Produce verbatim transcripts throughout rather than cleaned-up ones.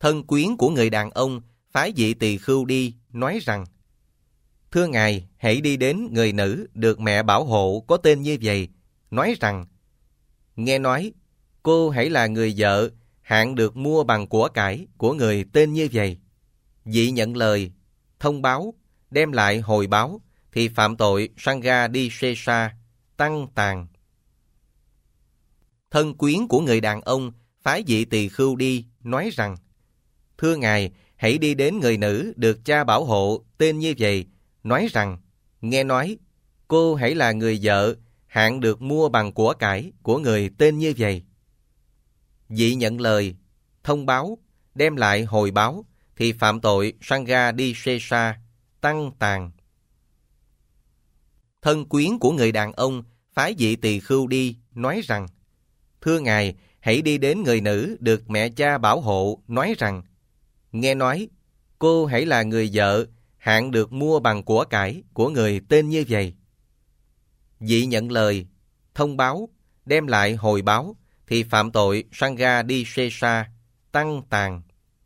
Thân quyến của người đàn ông phái vị tỳ khưu đi, nói rằng: Thưa Ngài, hãy đi đến người nữ được mẹ bảo hộ có tên như vậy, nói rằng: Nghe nói, cô hãy là người vợ hạng được mua bằng của cải của người tên như vậy. Vị nhận lời, thông báo, đem lại hồi báo, thì phạm tội Sangha đi Sesa, tăng tàn. Thân quyến của người đàn ông phái vị tỳ khưu đi, nói rằng: Thưa Ngài, hãy đi đến người nữ được cha bảo hộ tên như vậy, nói rằng: Nghe nói, cô hãy là người vợ hạng được mua bằng của cải của người tên như vậy. Vị nhận lời, thông báo, đem lại hồi báo, thì phạm tội Sangha đi Sesa, tăng tàn. Thân quyến của người đàn ông phái vị tỳ khưu đi, nói rằng: Thưa Ngài, hãy đi đến người nữ được mẹ cha bảo hộ, nói rằng: Nghe nói, cô hãy là người vợ hạng được mua bằng của cải của người tên như vậy. Vị nhận lời, thông báo, đem lại hồi báo, thì phạm tội Sangha đi Sesa, tăng tàn.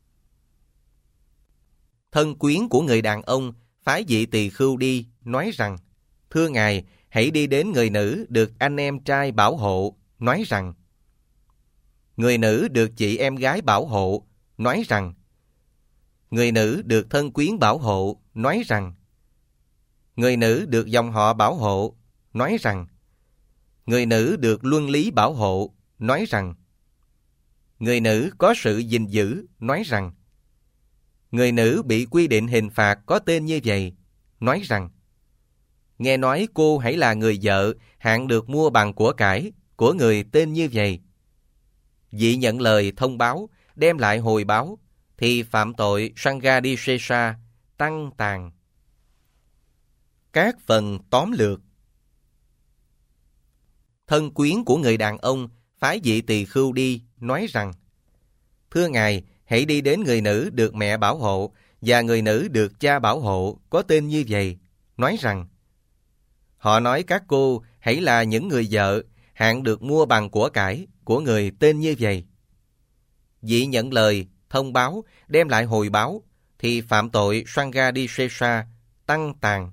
Thân quyến của người đàn ông phái vị tỳ khưu đi, nói rằng: Thưa Ngài, hãy đi đến người nữ được anh em trai bảo hộ, nói rằng: Người nữ được chị em gái bảo hộ, nói rằng: Người nữ được thân quyến bảo hộ, nói rằng: Người nữ được dòng họ bảo hộ, nói rằng: Người nữ được luân lý bảo hộ, nói rằng: Người nữ có sự gìn giữ, nói rằng: Người nữ bị quy định hình phạt có tên như vậy, nói rằng: Nghe nói cô hãy là người vợ hạng được mua bằng của cải của người tên như vậy. Vị nhận lời thông báo, đem lại hồi báo, thì phạm tội Sangha đi Sesa, tăng tàn. Các phần tóm lược. Thân quyến của người đàn ông phái vị tỳ khưu đi, nói rằng: Thưa Ngài, hãy đi đến người nữ được mẹ bảo hộ và người nữ được cha bảo hộ có tên như vậy, nói rằng: Họ nói các cô hãy là những người vợ hạng được mua bằng của cải của người tên như vậy. Vị nhận lời, thông báo, đem lại hồi báo, thì phạm tội Sangha đi Sesa, tăng tàn.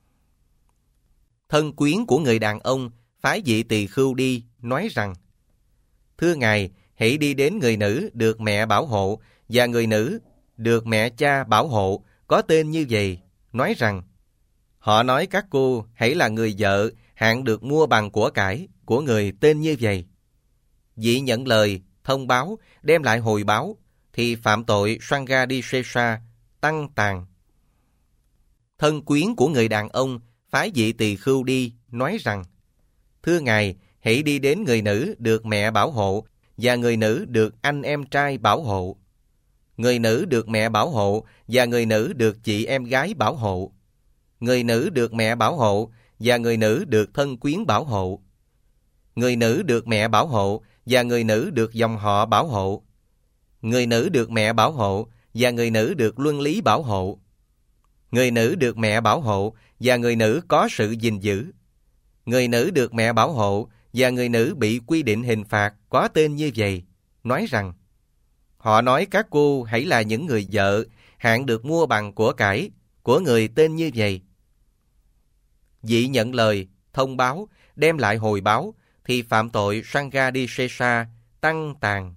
Thân quyến của người đàn ông phái vị tỳ khưu đi, nói rằng: Thưa Ngài, hãy đi đến người nữ được mẹ bảo hộ và người nữ được mẹ cha bảo hộ có tên như vậy, nói rằng: Họ nói các cô hãy là người vợ hạng được mua bằng của cải của người tên như vậy. Vị nhận lời, thông báo, đem lại hồi báo, thì phạm tội Sangha đi Sesa, tăng tàn. Thân quyến của người đàn ông phái vị tỳ khưu đi, nói rằng: Thưa Ngài, hãy đi đến người nữ được mẹ bảo hộ và người nữ được anh em trai bảo hộ. Người nữ được mẹ bảo hộ và người nữ được chị em gái bảo hộ. Người nữ được mẹ bảo hộ và người nữ được thân quyến bảo hộ. Người nữ được mẹ bảo hộ và người nữ được dòng họ bảo hộ. Người nữ được mẹ bảo hộ và người nữ được luân lý bảo hộ. Người nữ được mẹ bảo hộ và người nữ có sự gìn giữ. Người nữ được mẹ bảo hộ và người nữ bị quy định hình phạt có tên như vậy, nói rằng: Họ nói các cô hãy là những người vợ hạng được mua bằng của cải của người tên như vậy. Vị nhận lời, thông báo, đem lại hồi báo, thì phạm tội Sangha đi Sesa, tăng tàn.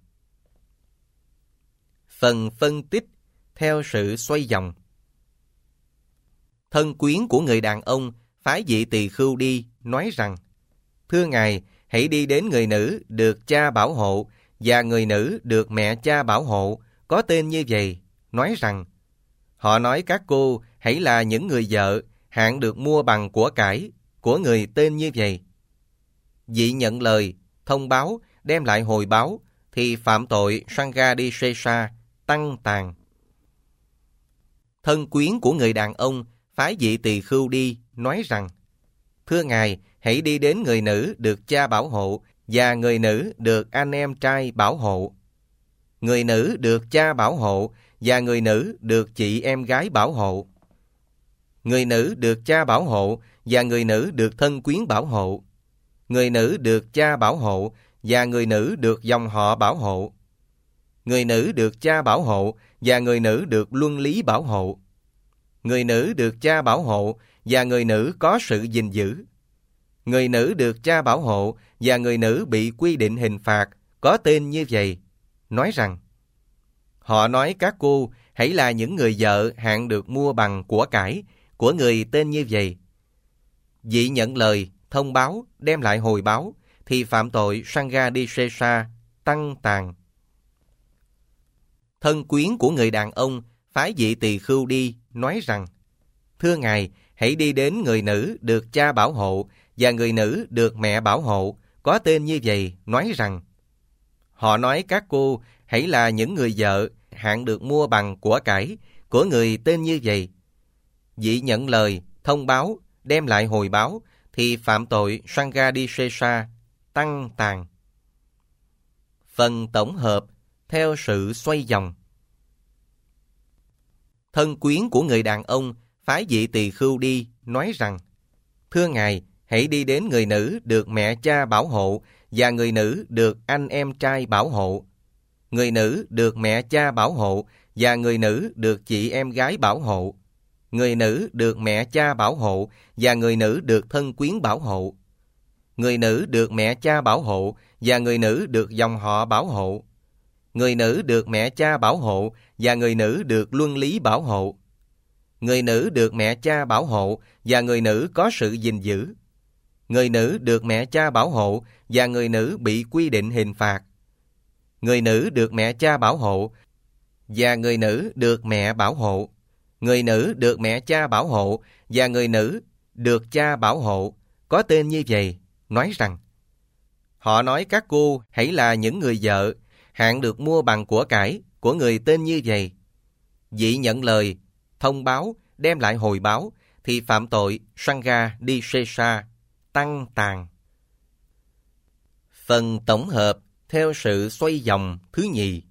Phần phân tích theo sự xoay vòng. Thân quyến của người đàn ông phái vị tỳ khưu đi, nói rằng: Thưa Ngài, hãy đi đến người nữ được cha bảo hộ và người nữ được mẹ cha bảo hộ có tên như vậy, nói rằng: Họ nói các cô hãy là những người vợ hạng được mua bằng của cải của người tên như vậy. Vị nhận lời, thông báo, đem lại hồi báo, thì phạm tội Sangha đi Sesa, tăng tàn. Thân quyến của người đàn ông phái vị tỳ khưu đi, nói rằng: Thưa Ngài, hãy đi đến người nữ được cha bảo hộ và người nữ được anh em trai bảo hộ. Người nữ được cha bảo hộ và người nữ được chị em gái bảo hộ. Người nữ được cha bảo hộ và người nữ được thân quyến bảo hộ. Người nữ được cha bảo hộ và người nữ được dòng họ bảo hộ. Người nữ được cha bảo hộ và người nữ được luân lý bảo hộ. Người nữ được cha bảo hộ và người nữ có sự gìn giữ. Người nữ được cha bảo hộ và người nữ bị quy định hình phạt có tên như vậy, nói rằng: Họ nói các cô hãy là những người vợ hạng được mua bằng của cải của người tên như vậy. Vị nhận lời, thông báo, đem lại hồi báo, thì phạm tội Sanghadisesa, tăng tàn. Thân quyến của người đàn ông phái vị tỳ khưu đi, nói rằng: Thưa Ngài, hãy đi đến người nữ được cha bảo hộ và người nữ được mẹ bảo hộ, có tên như vậy, nói rằng: Họ nói các cô hãy là những người vợ hạng được mua bằng của cải của người tên như vậy. Vị nhận lời, thông báo, đem lại hồi báo, thì phạm tội Sanghadisesa, tăng tàn. Phần tổng hợp theo sự xoay vòng. Thân quyến của người đàn ông phái vị tỳ khưu đi, nói rằng: Thưa Ngài, hãy đi đến người nữ được mẹ cha bảo hộ và người nữ được anh em trai bảo hộ. Người nữ được mẹ cha bảo hộ và người nữ được chị em gái bảo hộ. Người nữ được mẹ cha bảo hộ và người nữ được thân quyến bảo hộ. Người nữ được mẹ cha bảo hộ và người nữ được dòng họ bảo hộ. Người nữ được mẹ cha bảo hộ và người nữ được luân lý bảo hộ. Người nữ được mẹ cha bảo hộ và người nữ có sự gìn giữ. Người nữ được mẹ cha bảo hộ và người nữ bị quy định hình phạt. Người nữ được mẹ cha bảo hộ và người nữ được mẹ bảo hộ. Người nữ được mẹ cha bảo hộ và người nữ được cha bảo hộ, có tên như vậy, nói rằng: Họ nói các cô hãy là những người vợ hạng được mua bằng của cải của người tên như vậy. Vị nhận lời, thông báo, đem lại hồi báo, thì phạm tội Sanghadisesa, tăng tàn. Phần tổng hợp theo sự xoay vòng thứ nhì.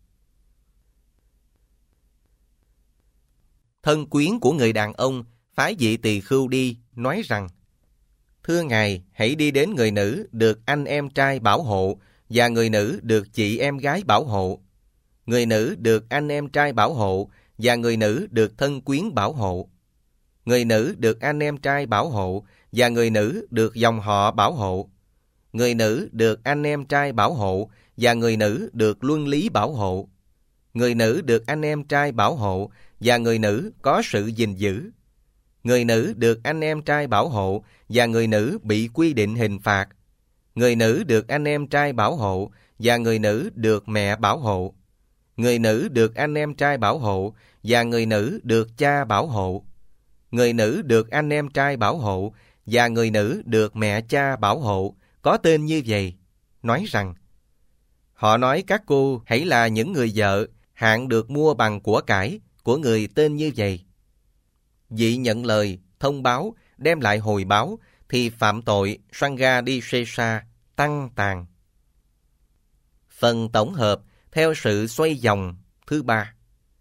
Thân quyến của người đàn ông phái vị tỳ khưu đi, nói rằng: Thưa Ngài, hãy đi đến người nữ được anh em trai bảo hộ và người nữ được chị em gái bảo hộ. Người nữ được anh em trai bảo hộ và người nữ được thân quyến bảo hộ. Người nữ được anh em trai bảo hộ và người nữ được dòng họ bảo hộ. Người nữ được anh em trai bảo hộ và người nữ được luân lý bảo hộ. Người nữ được anh em trai bảo hộ và người nữ có sự gìn giữ. Người nữ được anh em trai bảo hộ và người nữ bị quy định hình phạt. Người nữ được anh em trai bảo hộ và người nữ được mẹ bảo hộ. Người nữ được anh em trai bảo hộ và người nữ được cha bảo hộ. Người nữ được anh em trai bảo hộ và người nữ được mẹ cha bảo hộ, có tên như vậy, nói rằng: Họ nói các cô hãy là những người vợ hạng được mua bằng của cải của người tên như vậy. Vị nhận lời, thông báo, đem lại hồi báo, thì phạm tội Sanghadisesa, tăng tàn. Phần tổng hợp theo sự xoay vòng thứ ba.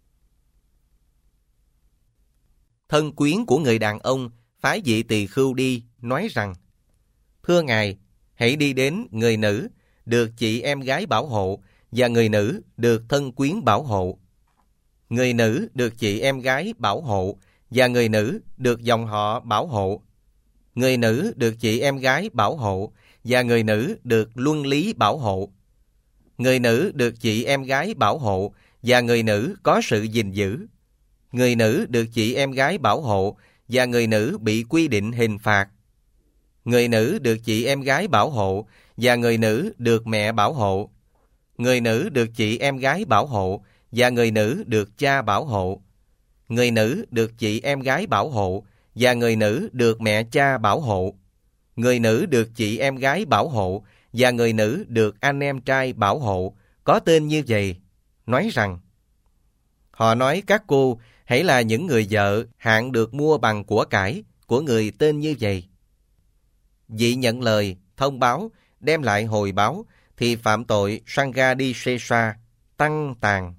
Thân quyến của người đàn ông phái vị tỳ khưu đi, nói rằng: Thưa Ngài, hãy đi đến người nữ được chị em gái bảo hộ và người nữ được thân quyến bảo hộ. Người nữ được chị em gái bảo hộ và người nữ được dòng họ bảo hộ. Người nữ được chị em gái bảo hộ và người nữ được luân lý bảo hộ. Người nữ được chị em gái bảo hộ và người nữ có sự gìn giữ. Người nữ được chị em gái bảo hộ và người nữ bị quy định hình phạt. Người nữ được chị em gái bảo hộ và người nữ được mẹ bảo hộ. Người nữ được chị em gái bảo hộ và người nữ được cha bảo hộ. Người nữ được chị em gái bảo hộ và người nữ được mẹ cha bảo hộ. Người nữ được chị em gái bảo hộ và người nữ được anh em trai bảo hộ, có tên như vậy, nói rằng: Họ nói các cô hãy là những người vợ hạng được mua bằng của cải của người tên như vậy. Vị nhận lời, thông báo, đem lại hồi báo, thì phạm tội Sanghadisesa, tăng tàn.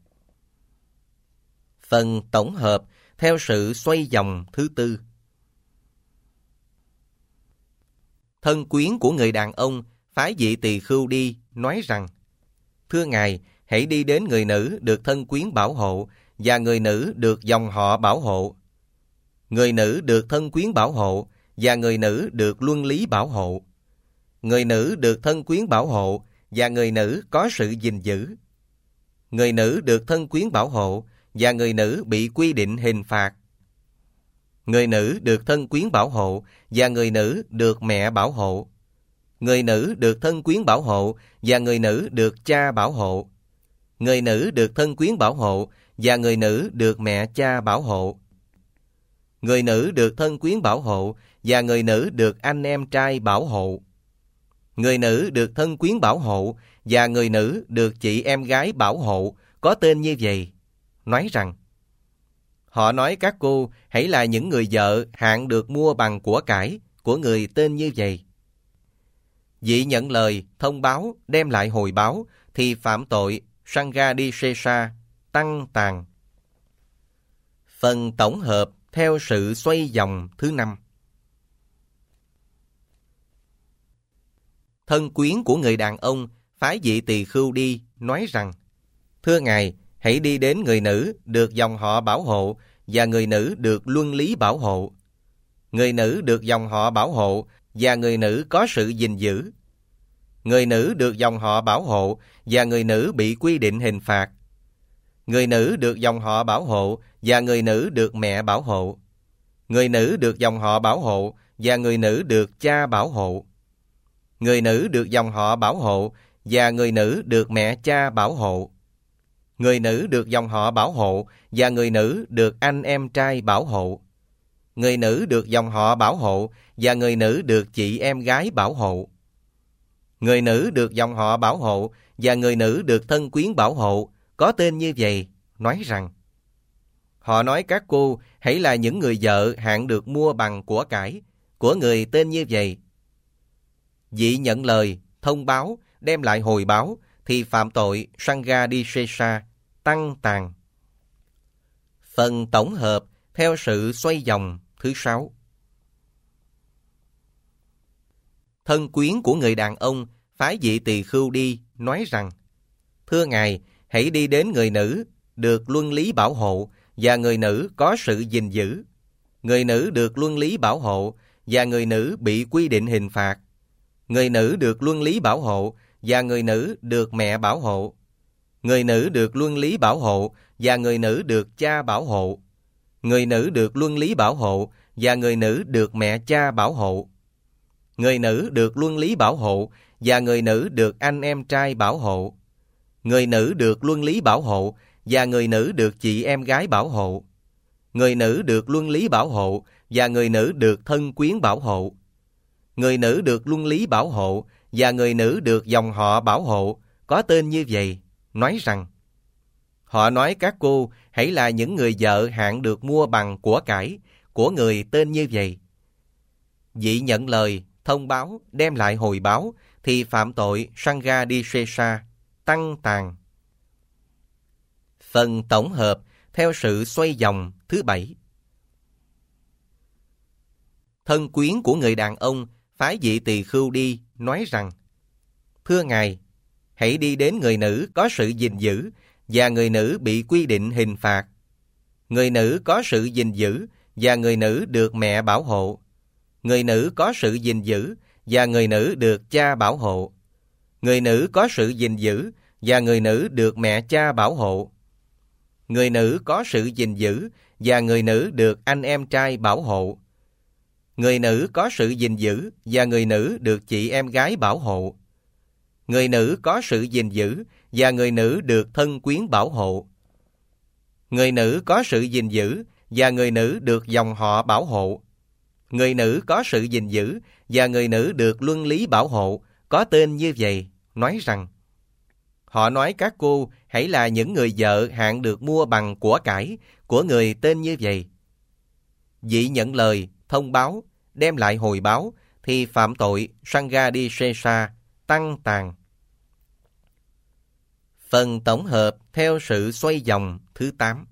Phần tổng hợp theo sự xoay vòng thứ tư. Thân quyến của người đàn ông phái vị tỳ khưu đi, nói rằng: Thưa Ngài, hãy đi đến người nữ được thân quyến bảo hộ và người nữ được dòng họ bảo hộ. Người nữ được thân quyến bảo hộ và người nữ được luân lý bảo hộ. Người nữ được thân quyến bảo hộ và người nữ có sự gìn giữ. Người nữ được thân quyến bảo hộ và người nữ bị quy định hình phạt. Người nữ được thân quyến bảo hộ và người nữ được mẹ bảo hộ. Người nữ được thân quyến bảo hộ và người nữ được cha bảo hộ. Người nữ được thân quyến bảo hộ và người nữ được mẹ cha bảo hộ. Người nữ được thân quyến bảo hộ và người nữ được anh em trai bảo hộ. Người nữ được thân quyến bảo hộ và người nữ được chị em gái bảo hộ có tên như vậy, nói rằng: Họ nói các cô hãy là những người vợ hạng được mua bằng của cải của người tên như vậy. Vị nhận lời, thông báo, đem lại hồi báo thì phạm tội Sanghadisesa, tăng tàn. Phần tổng hợp theo sự xoay vòng thứ năm. Thân quyến của người đàn ông phái vị tỳ khưu đi, nói rằng: Thưa ngài, hãy đi đến người nữ được dòng họ bảo hộ và người nữ được luân lý bảo hộ. Người nữ được dòng họ bảo hộ và người nữ có sự gìn giữ. Người nữ được dòng họ bảo hộ và người nữ bị quy định hình phạt. Người nữ được dòng họ bảo hộ và người nữ được mẹ bảo hộ. Người nữ được dòng họ bảo hộ và người nữ được cha bảo hộ. Người nữ được dòng họ bảo hộ và người nữ được mẹ cha bảo hộ. Người nữ được dòng họ bảo hộ và người nữ được anh em trai bảo hộ. Người nữ được dòng họ bảo hộ và người nữ được chị em gái bảo hộ. Người nữ được dòng họ bảo hộ và người nữ được thân quyến bảo hộ có tên như vậy, nói rằng: Họ nói các cô hãy là những người vợ hạng được mua bằng của cải của người tên như vậy. Vị nhận lời, thông báo, đem lại hồi báo thì phạm tội Sanghadisesa, tăng tàn. Phần tổng hợp theo sự xoay vòng thứ sáu. Thân quyến của người đàn ông phái vị tỳ khưu đi, nói rằng: Thưa ngài, hãy đi đến người nữ được luân lý bảo hộ và người nữ có sự gìn giữ. Người nữ được luân lý bảo hộ và người nữ bị quy định hình phạt. Người nữ được luân lý bảo hộ và người nữ được mẹ bảo hộ. Người nữ được luân lý bảo hộ và người nữ được cha bảo hộ. Người nữ được luân lý bảo hộ và người nữ được mẹ cha bảo hộ. Người nữ được luân lý bảo hộ và người nữ được anh em trai bảo hộ. Người nữ được luân lý bảo hộ và người nữ được chị em gái bảo hộ. Người nữ được luân lý bảo hộ và người nữ được thân quyến bảo hộ. Người nữ được luân lý bảo hộ và người nữ được dòng họ bảo hộ có tên như vậy, nói rằng: Họ nói các cô hãy là những người vợ hạng được mua bằng của cải của người tên như vậy. Vị nhận lời, thông báo, đem lại hồi báo thì phạm tội Sanghadisesa, tăng tàn. Phần tổng hợp theo sự xoay vòng thứ bảy. Thân quyến của người đàn ông phái vị tỳ khưu đi, nói rằng: Thưa ngài, hãy đi đến người nữ có sự gìn giữ và người nữ bị quy định hình phạt. Người nữ có sự gìn giữ và người nữ được mẹ bảo hộ. Người nữ có sự gìn giữ và người nữ được cha bảo hộ. Người nữ có sự gìn giữ và người nữ được mẹ cha bảo hộ. Người nữ có sự gìn giữ và người nữ được anh em trai bảo hộ. Người nữ có sự gìn giữ và người nữ được chị em gái bảo hộ. Người nữ có sự gìn giữ và người nữ được thân quyến bảo hộ. Người nữ có sự gìn giữ và người nữ được dòng họ bảo hộ. Người nữ có sự gìn giữ và người nữ được luân lý bảo hộ có tên như vậy, nói rằng: Họ nói các cô hãy là những người vợ hạng được mua bằng của cải của người tên như vậy. Vị nhận lời, thông báo, đem lại hồi báo thì phạm tội Sanghadisesa, tăng tàn. Phần tổng hợp theo sự xoay vòng thứ tám.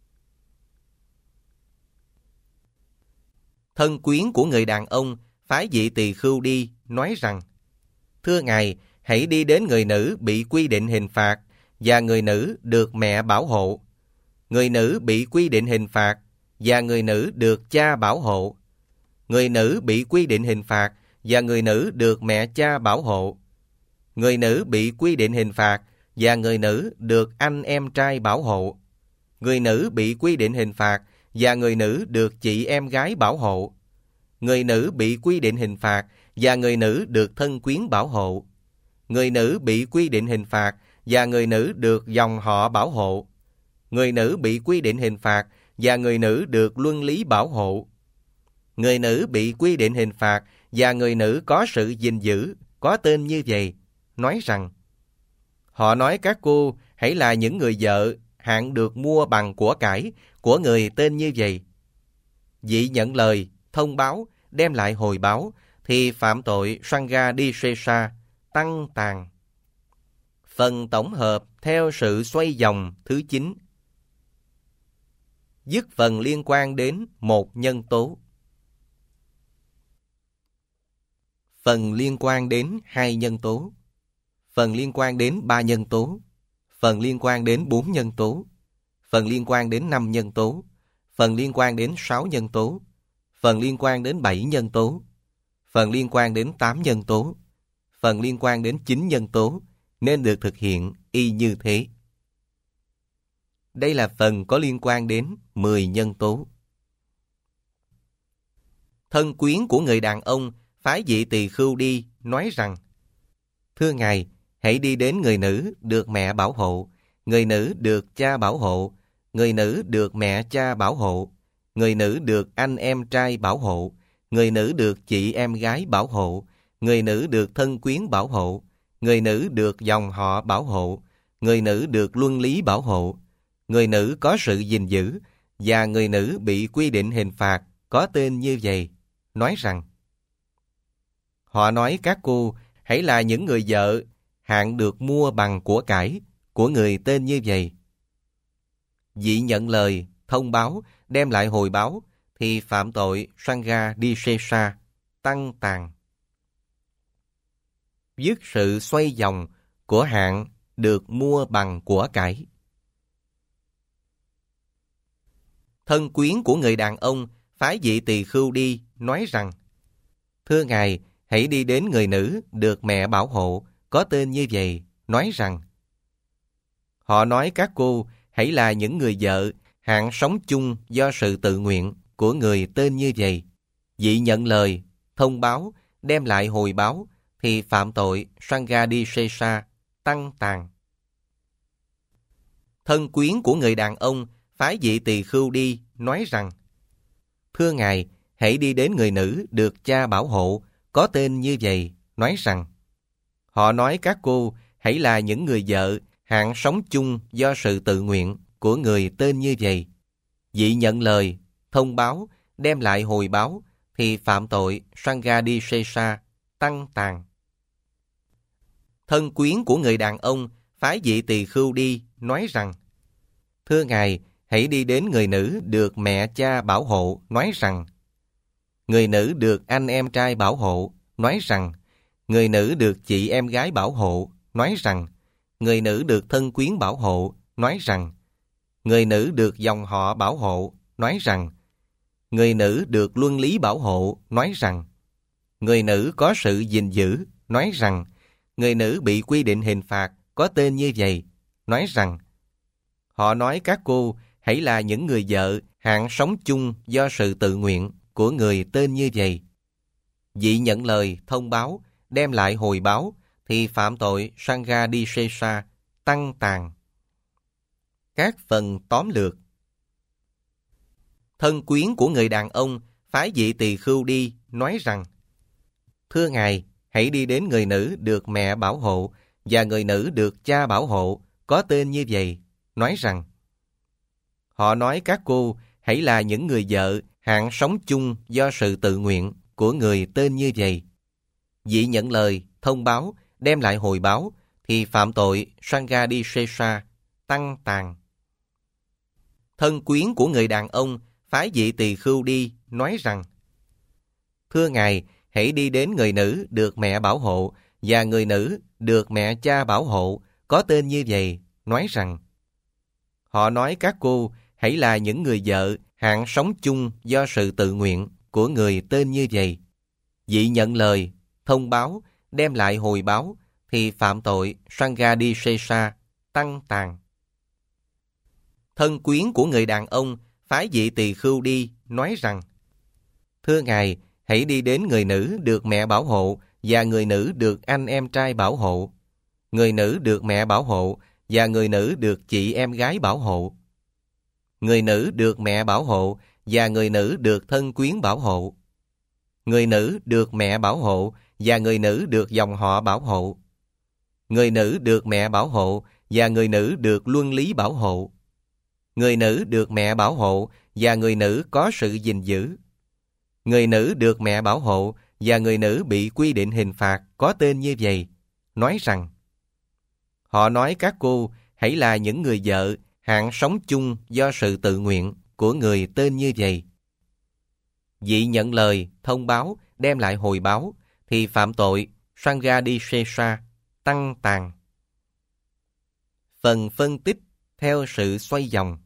Thân quyến của người đàn ông phái vị tỳ khưu đi, nói rằng: Thưa ngài, hãy đi đến người nữ bị quy định hình phạt và người nữ được mẹ bảo hộ. Người nữ bị quy định hình phạt và người nữ được cha bảo hộ. Người nữ bị quy định hình phạt và người nữ được mẹ cha bảo hộ. Người nữ bị quy định hình phạt và người nữ được anh em trai bảo hộ. Người nữ bị quy định hình phạt và người nữ được chị em gái bảo hộ. Người nữ bị quy định hình phạt và người nữ được thân quyến bảo hộ. Người nữ bị quy định hình phạt và người nữ được dòng họ bảo hộ. Người nữ bị quy định hình phạt và người nữ được luân lý bảo hộ. Người nữ bị quy định hình phạt và người nữ có sự gìn giữ, có tên như vậy, nói rằng: Họ nói các cô hãy là những người vợ hạng được mua bằng của cải của người tên như vậy. Vị nhận lời, thông báo, đem lại hồi báo, thì phạm tội Sangha Disesa, tăng tàn. Phần tổng hợp theo sự xoay vòng thứ chín. Dứt phần liên quan đến một nhân tố. Phần liên quan đến hai nhân tố. Phần liên quan đến ba nhân tố. Phần liên quan đến bốn nhân tố. Phần liên quan đến năm nhân tố. Phần liên quan đến sáu nhân tố. Phần liên quan đến bảy nhân tố. Phần liên quan đến tám nhân tố. Phần liên quan đến chín nhân tố nên được thực hiện y như thế. Đây là phần có liên quan đến mười nhân tố. Thân quyến của người đàn ông phái vị tỳ khưu đi nói rằng: Thưa Ngài, hãy đi đến người nữ được mẹ bảo hộ, người nữ được cha bảo hộ, người nữ được mẹ cha bảo hộ, người nữ được anh em trai bảo hộ, người nữ được chị em gái bảo hộ, người nữ được thân quyến bảo hộ, người nữ được dòng họ bảo hộ, người nữ được luân lý bảo hộ, người nữ có sự gìn giữ, và người nữ bị quy định hình phạt có tên như vậy, nói rằng: Họ nói các cô hãy là những người vợ hạng được mua bằng của cải của người tên như vậy. Vị nhận lời, thông báo, đem lại hồi báo, thì phạm tội Sangha Disesa, tăng tàn. Dứt sự xoay vòng của hạng được mua bằng của cải. Thân quyến của người đàn ông phái vị tỳ khưu đi nói rằng: Thưa Ngài, hãy đi đến người nữ được mẹ bảo hộ có tên như vậy, nói rằng: Họ nói các cô hãy là những người vợ hạng sống chung do sự tự nguyện của người tên như vậy. Vị nhận lời, thông báo, đem lại hồi báo, thì phạm tội Sangha Disesa, tăng tàn. Thân quyến của người đàn ông phái vị tỳ khưu đi nói rằng: Thưa Ngài, hãy đi đến người nữ được cha bảo hộ có tên như vậy, nói rằng: Họ nói các cô hãy là những người vợ hạng sống chung do sự tự nguyện của người tên như vậy. Vị nhận lời, thông báo, đem lại hồi báo, thì phạm tội Sangha Disesa, tăng tàn. Thân quyến của người đàn ông phái vị tỳ khưu đi nói rằng: Thưa Ngài, hãy đi đến người nữ được mẹ cha bảo hộ, nói rằng: Người nữ được anh em trai bảo hộ, nói rằng: Người nữ được chị em gái bảo hộ, nói rằng: Người nữ được thân quyến bảo hộ, nói rằng: Người nữ được dòng họ bảo hộ, nói rằng: Người nữ được luân lý bảo hộ, nói rằng: Người nữ có sự gìn giữ, nói rằng: Người nữ bị quy định hình phạt có tên như vậy, nói rằng: Họ nói các cô hãy là những người vợ hạng sống chung do sự tự nguyện của người tên như vậy. Vị nhận lời, thông báo, đem lại hồi báo, thì phạm tội Sangha Disesa, tăng tàn. Các phần tóm lược. Thân quyến của người đàn ông phái vị tỳ khưu đi nói rằng: Thưa Ngài, hãy đi đến người nữ được mẹ bảo hộ và người nữ được cha bảo hộ có tên như vậy, nói rằng: Họ nói các cô hãy là những người vợ hạng sống chung do sự tự nguyện của người tên như vậy. Vị nhận lời, thông báo, đem lại hồi báo, thì phạm tội Sangha Disesa, tăng tàn. Thân quyến của người đàn ông phái vị tỳ khưu đi nói rằng: Thưa Ngài, hãy đi đến người nữ được mẹ bảo hộ và người nữ được mẹ cha bảo hộ có tên như vậy, nói rằng: họ nói các cô hãy là những người vợ hạng sống chung do sự tự nguyện của người tên như vậy. Vị nhận lời, thông báo, đem lại hồi báo thì phạm tội Sanghadisesa, tăng tàn. Thân quyến của người đàn ông phái vị tỳ khưu đi, nói rằng: thưa ngài, hãy đi đến người nữ được mẹ bảo hộ và người nữ được anh em trai bảo hộ, người nữ được mẹ bảo hộ và người nữ được chị em gái bảo hộ, người nữ được mẹ bảo hộ và người nữ được thân quyến bảo hộ, người nữ được mẹ bảo hộ và người nữ được dòng họ bảo hộ, người nữ được mẹ bảo hộ và người nữ được luân lý bảo hộ, người nữ được mẹ bảo hộ và người nữ có sự gìn giữ, người nữ được mẹ bảo hộ và người nữ bị quy định hình phạt có tên như vậy, nói rằng: họ nói các cô hãy là những người vợ hạng sống chung do sự tự nguyện của người tên như vậy. Vị nhận lời, thông báo, đem lại hồi báo thì phạm tội Sanghadisesa, tăng tàn. Phần phân tích theo sự xoay vòng.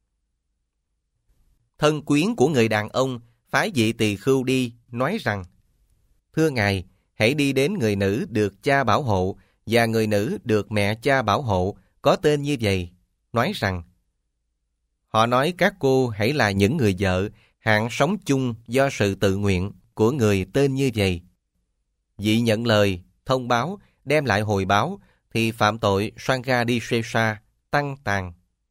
Thân quyến của người đàn ông phái vị tỳ khưu đi, nói rằng: thưa ngài, hãy đi đến người nữ được cha bảo hộ và người nữ được mẹ cha bảo hộ có tên như vậy, nói rằng: họ nói các cô hãy là những người vợ hạng sống chung do sự tự nguyện của người tên như vậy. Vị nhận lời, thông báo, đem lại hồi báo thì phạm tội Sanghadisesa, tăng tàn.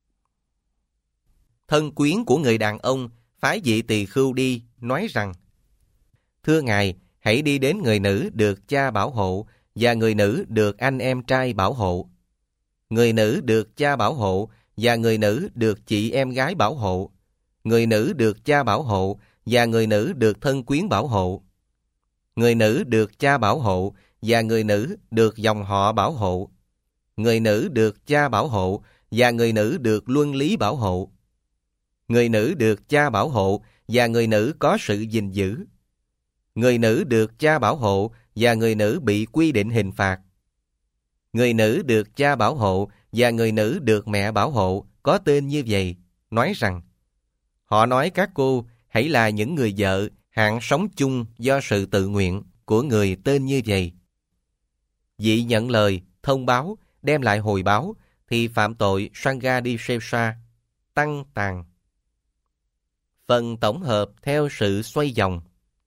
Thân quyến của người đàn ông phái vị tỳ khưu đi, nói rằng: thưa ngài, hãy đi đến người nữ được cha bảo hộ và người nữ được anh em trai bảo hộ, người nữ được cha bảo hộ và người nữ được chị em gái bảo hộ, người nữ được cha bảo hộ và người nữ được thân quyến bảo hộ, người nữ được cha bảo hộ và người nữ được dòng họ bảo hộ, người nữ được cha bảo hộ và người nữ được luân lý bảo hộ, người nữ được cha bảo hộ và người nữ có sự gìn giữ, người nữ được cha bảo hộ và người nữ bị quy định hình phạt, người nữ được cha bảo hộ và người nữ được mẹ bảo hộ có tên như vậy, nói rằng: họ nói các cô hãy là những người vợ hạng sống chung do sự tự nguyện của người tên như vậy. Vị nhận lời, thông báo, đem lại hồi báo thì phạm tội Sanghadisesa, tăng tàn. Phần tổng hợp theo sự xoay vòng.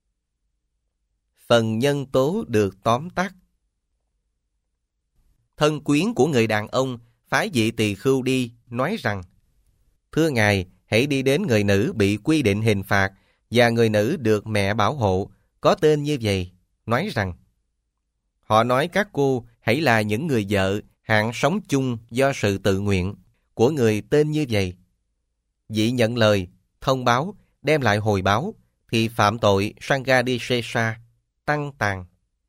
Phần nhân tố được tóm tắt. Thân quyến của người đàn ông phái vị tỳ khưu đi, nói rằng: thưa ngài, hãy đi đến người nữ bị quy định hình phạt và người nữ được mẹ bảo hộ có tên như vậy, nói rằng: họ nói các cô hãy là những người vợ hạng sống chung do sự tự nguyện của người tên như vậy. Vị nhận lời, thông báo, đem lại hồi báo thì phạm tội Sanghadisesa, tăng tàn.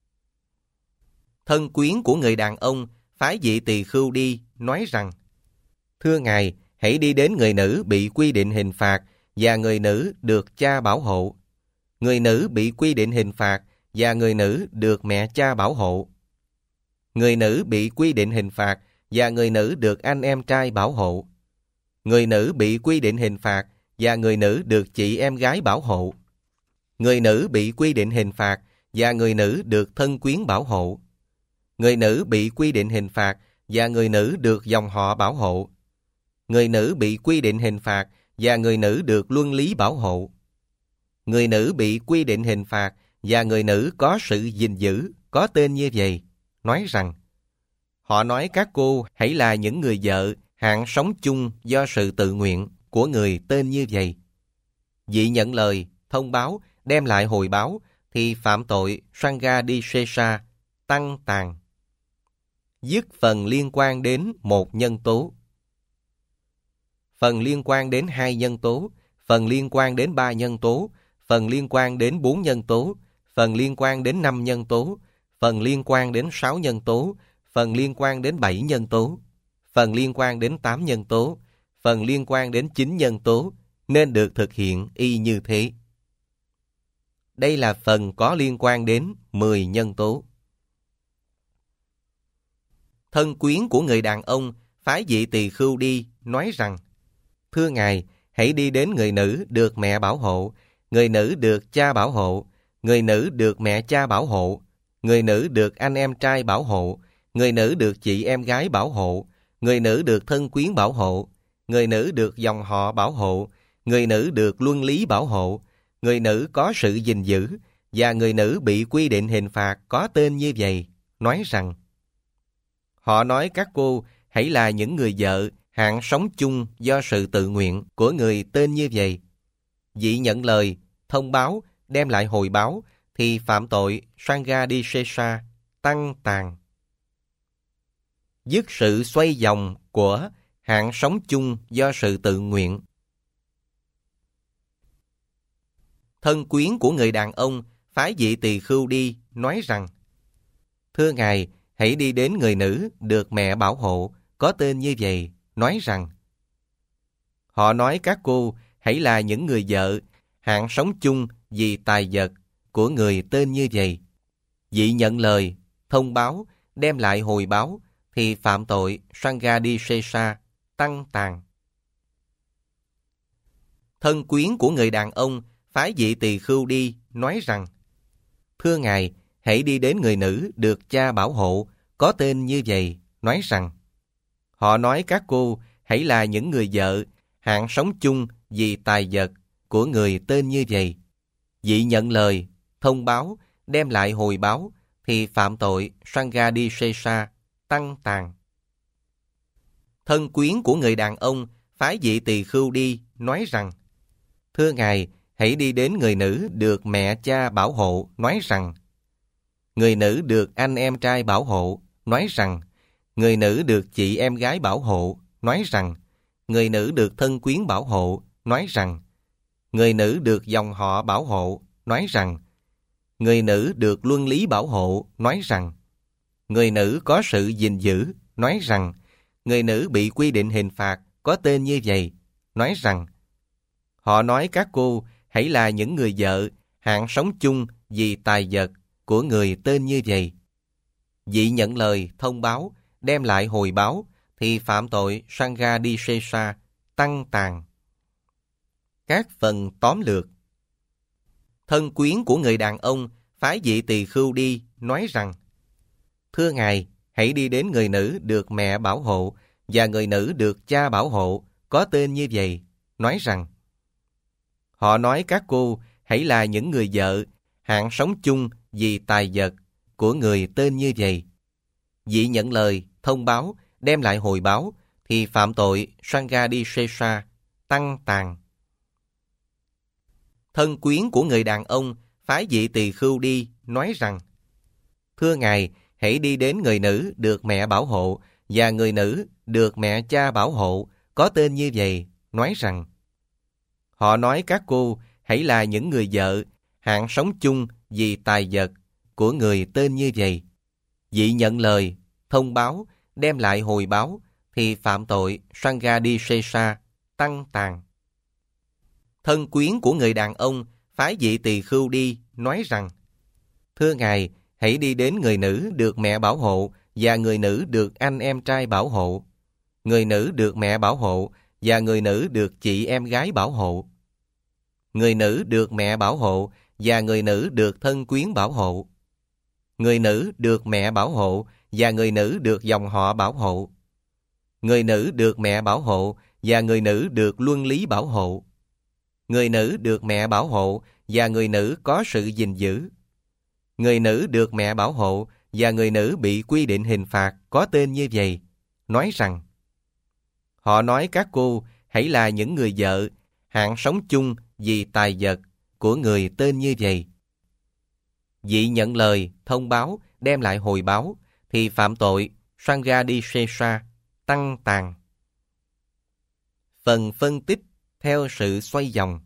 Thân quyến của người đàn ông phái vị tỳ khưu đi, nói rằng: thưa ngài, hãy đi đến người nữ bị quy định hình phạt và người nữ được cha bảo hộ, người nữ bị quy định hình phạt và người nữ được mẹ cha bảo hộ, người nữ bị quy định hình phạt và người nữ được anh em trai bảo hộ, người nữ bị quy định hình phạt và người nữ được chị em gái bảo hộ, người nữ bị quy định hình phạt và người nữ được thân quyến bảo hộ, người nữ bị quy định hình phạt và người nữ được dòng họ bảo hộ, người nữ bị quy định hình phạt và người nữ được luân lý bảo hộ, người nữ bị quy định hình phạt và người nữ có sự gìn giữ có tên như vậy, nói rằng: họ nói các cô hãy là những người vợ hạng sống chung do sự tự nguyện của người tên như vậy. Vị nhận lời, thông báo, đem lại hồi báo thì phạm tội Sanghadisesa, tăng tàn. Dứt phần liên quan đến một nhân tố. Phần liên quan đến hai nhân tố, phần liên quan đến ba nhân tố, phần liên quan đến bốn nhân tố, phần liên quan đến năm nhân tố, phần liên quan đến sáu nhân tố, phần liên quan đến bảy nhân tố, phần liên quan đến tám nhân tố, phần liên quan đến chín nhân tố, nên được thực hiện y như thế. Đây là phần có liên quan đến mười nhân tố. Thân quyến của người đàn ông phái vị tỳ khưu đi, nói rằng: Thưa Ngài, hãy đi đến người nữ được mẹ bảo hộ, người nữ được cha bảo hộ, người nữ được mẹ cha bảo hộ, người nữ được anh em trai bảo hộ, người nữ được chị em gái bảo hộ, người nữ được thân quyến bảo hộ, người nữ được dòng họ bảo hộ, người nữ được luân lý bảo hộ, người nữ có sự gìn giữ, và người nữ bị quy định hình phạt có tên như vậy, nói rằng: Họ nói các cô hãy là những người vợ hạng sống chung do sự tự nguyện của người tên như vậy. Vị nhận lời, thông báo, đem lại hồi báo, thì phạm tội Sanghadisesa, tăng tàn. Dứt sự xoay vòng của hạng sống chung do sự tự nguyện. Thân quyến của người đàn ông phái vị tỳ khưu đi, nói rằng: Thưa Ngài, hãy đi đến người nữ được mẹ bảo hộ, có tên như vậy, nói rằng: Họ nói các cô hãy là những người vợ hạng sống chung vì tài vật của người tên như vậy. Vị nhận lời, thông báo, đem lại hồi báo, thì phạm tội Sanghadisesa, tăng tàn. Thân quyến của người đàn ông phái vị tỳ khưu đi, nói rằng: Thưa Ngài, hãy đi đến người nữ được cha bảo hộ, có tên như vậy, nói rằng: Họ nói các cô hãy là những người vợ hạng sống chung vì tài vật của người tên như vậy. Vị nhận lời, thông báo, đem lại hồi báo, thì phạm tội Sanghadisesa, tăng tàn. Thân quyến của người đàn ông phái vị tỳ khưu đi, nói rằng: Thưa Ngài, hãy đi đến người nữ được mẹ cha bảo hộ, nói rằng: Người nữ được anh em trai bảo hộ, nói rằng: Người nữ được chị em gái bảo hộ, nói rằng: Người nữ được thân quyến bảo hộ, nói rằng: Người nữ được dòng họ bảo hộ, nói rằng: Người nữ được luân lý bảo hộ, nói rằng: Người nữ có sự gìn giữ, nói rằng: Người nữ bị quy định hình phạt có tên như vậy, nói rằng: Họ nói các cô hãy là những người vợ hạng sống chung vì tài vật của người tên như vậy. Vị nhận lời, thông báo, đem lại hồi báo, thì phạm tội Sanghadisesa, tăng tàn. Các phần tóm lược. Thân quyến của người đàn ông phái vị tỳ khưu đi, nói rằng: Thưa Ngài, hãy đi đến người nữ được mẹ bảo hộ và người nữ được cha bảo hộ, có tên như vậy, nói rằng: Họ nói các cô hãy là những người vợ hạng sống chung vì tài vật của người tên như vậy. Vị nhận lời, thông báo, đem lại hồi báo, thì phạm tội Sanghadisesa, tăng tàn. Thân quyến của người đàn ông phái vị tỳ khưu đi, nói rằng: Thưa Ngài, hãy đi đến người nữ được mẹ bảo hộ và người nữ được mẹ cha bảo hộ, có tên như vậy, nói rằng: Họ nói các cô hãy là những người vợ hạng sống chung vì tài vật của người tên như vậy. Vị nhận lời, thông báo, đem lại hồi báo, thì phạm tội Sanghadisesa, tăng tàn. Thân quyến của người đàn ông phái vị tỳ khưu đi, nói rằng: Thưa Ngài, hãy đi đến người nữ được mẹ bảo hộ và người nữ được anh em trai bảo hộ, người nữ được mẹ bảo hộ và người nữ được chị em gái bảo hộ, người nữ được mẹ bảo hộ và người nữ được thân quyến bảo hộ, người nữ được mẹ bảo hộ và người nữ được dòng họ bảo hộ, người nữ được mẹ bảo hộ và người nữ được luân lý bảo hộ, người nữ được mẹ bảo hộ và người nữ có sự gìn giữ, người nữ được mẹ bảo hộ và người nữ bị quy định hình phạt có tên như vậy, nói rằng: Họ nói các cô hãy là những người vợ hạng sống chung vì tài vật của người tên như vậy. Vị nhận lời, thông báo, đem lại hồi báo, thì phạm tội Sanghadisesa, tăng tàn. Phần phân tích theo sự xoay vòng.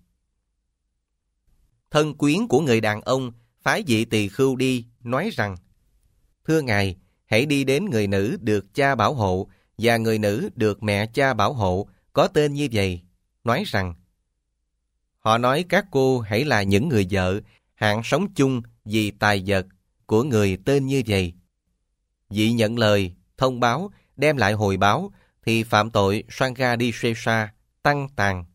Thân quyến của người đàn ông phái vị tỳ khưu đi, nói rằng: Thưa Ngài, hãy đi đến người nữ được cha bảo hộ và người nữ được mẹ cha bảo hộ, có tên như vậy, nói rằng: Họ nói các cô hãy là những người vợ hạng sống chung vì tài vật của người tên như vậy. Vị nhận lời, thông báo, đem lại hồi báo, thì phạm tội Sanghadisesa, tăng tàn.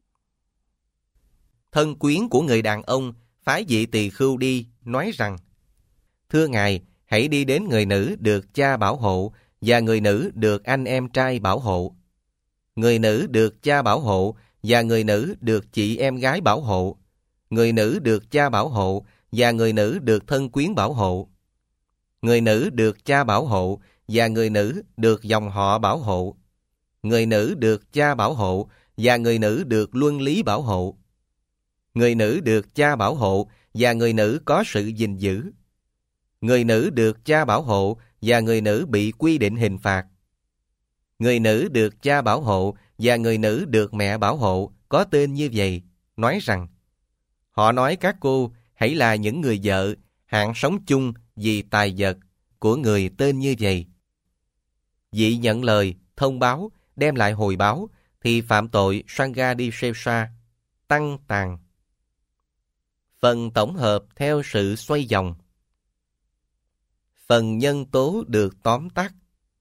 Thân quyến của người đàn ông phái vị tỳ khưu đi, nói rằng: Thưa Ngài, hãy đi đến người nữ được cha bảo hộ và người nữ được anh em trai bảo hộ. Người nữ được cha bảo hộ và người nữ được chị em gái bảo hộ. Người nữ được cha bảo hộ và người nữ được thân quyến bảo hộ. Người nữ được cha bảo hộ và người nữ được dòng họ bảo hộ. Người nữ được cha bảo hộ và người nữ được luân lý bảo hộ. Người nữ được cha bảo hộ và người nữ có sự gìn giữ. Người nữ được cha bảo hộ và người nữ bị quy định hình phạt. Người nữ được cha bảo hộ và người nữ được mẹ bảo hộ có tên như vậy, nói rằng: Họ nói các cô hãy là những người vợ, hạng sống chung vì tài vật của người tên như vậy. Vị nhận lời, thông báo, đem lại hồi báo, thì phạm tội Sanghadisesa, tăng tàn. Phần tổng hợp theo sự xoay vòng. Phần nhân tố được tóm tắt.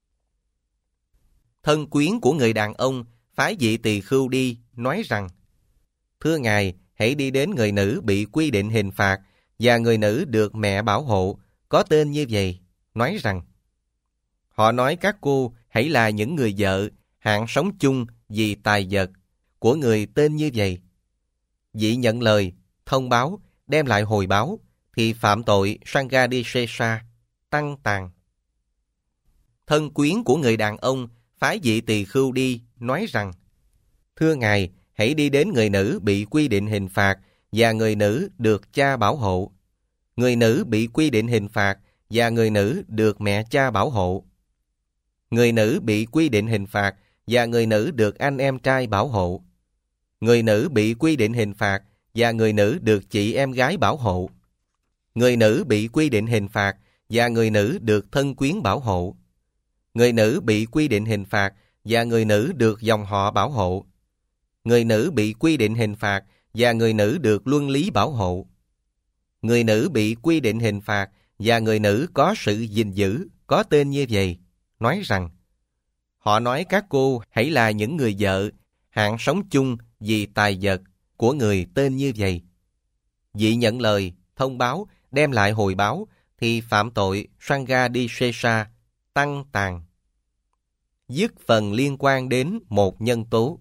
Thân quyến của người đàn ông phái vị tỳ khưu đi, nói rằng: Thưa Ngài, hãy đi đến người nữ bị quy định hình phạt và người nữ được mẹ bảo hộ, có tên như vậy, nói rằng: Họ nói các cô hãy là những người vợ, hạng sống chung vì tài vật của người tên như vậy. Vị nhận lời, thông báo, đem lại hồi báo, thì phạm tội Sanghadisesa, tăng tàn. Thân quyến của người đàn ông phái vị tỳ khưu đi, nói rằng: Thưa Ngài, hãy đi đến người nữ bị quy định hình phạt và người nữ được cha bảo hộ. Người nữ bị quy định hình phạt và người nữ được mẹ cha bảo hộ. Người nữ bị quy định hình phạt và người nữ được anh em trai bảo hộ. Người nữ bị quy định hình phạt và người nữ được chị em gái bảo hộ. Người nữ bị quy định hình phạt và người nữ được thân quyến bảo hộ. Người nữ bị quy định hình phạt và người nữ được dòng họ bảo hộ. Người nữ bị quy định hình phạt và người nữ được luân lý bảo hộ. Người nữ bị quy định hình phạt và người nữ có sự gìn giữ, có tên như vậy, nói rằng: Họ nói các cô hãy là những người vợ, hạng sống chung vì tài vật của người tên như vậy. Vị nhận lời, thông báo, đem lại hồi báo, thì phạm tội Sanghadisesa, tăng tàn. Dứt phần liên quan đến một nhân tố.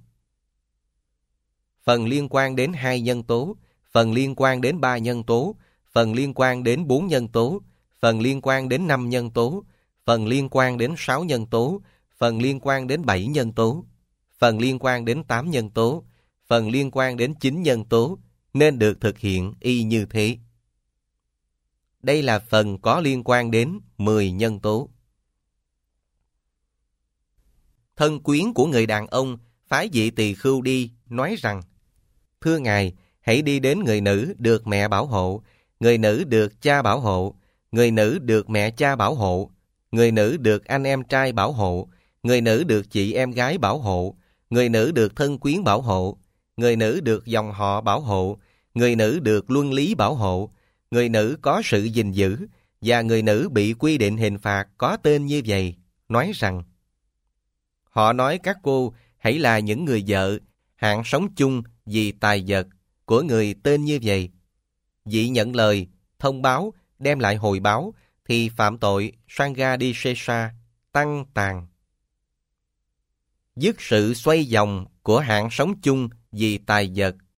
Phần liên quan đến hai nhân tố, phần liên quan đến ba nhân tố, phần liên quan đến bốn nhân tố, phần liên quan đến năm nhân tố, phần liên quan đến sáu nhân tố, phần liên quan đến bảy nhân tố, phần liên quan đến tám nhân tố, phần liên quan đến chín nhân tố, nên được thực hiện y như thế. Đây là phần có liên quan đến mười nhân tố. Thân quyến của người đàn ông phái vị tỳ khưu đi, nói rằng: Thưa Ngài, hãy đi đến người nữ được mẹ bảo hộ, người nữ được cha bảo hộ, người nữ được mẹ cha bảo hộ, người nữ được anh em trai bảo hộ, người nữ được chị em gái bảo hộ, người nữ được thân quyến bảo hộ, người nữ được dòng họ bảo hộ, người nữ được luân lý bảo hộ, người nữ có sự gìn giữ, và người nữ bị quy định hình phạt có tên như vậy, nói rằng: Họ nói các cô hãy là những người vợ, hạng sống chung vì tài vật của người tên như vậy. Vị nhận lời, thông báo, đem lại hồi báo, thì phạm tội Sanghadisesa, tăng tàn. Dứt sự xoay vòng của hạng sống chung vì tài vật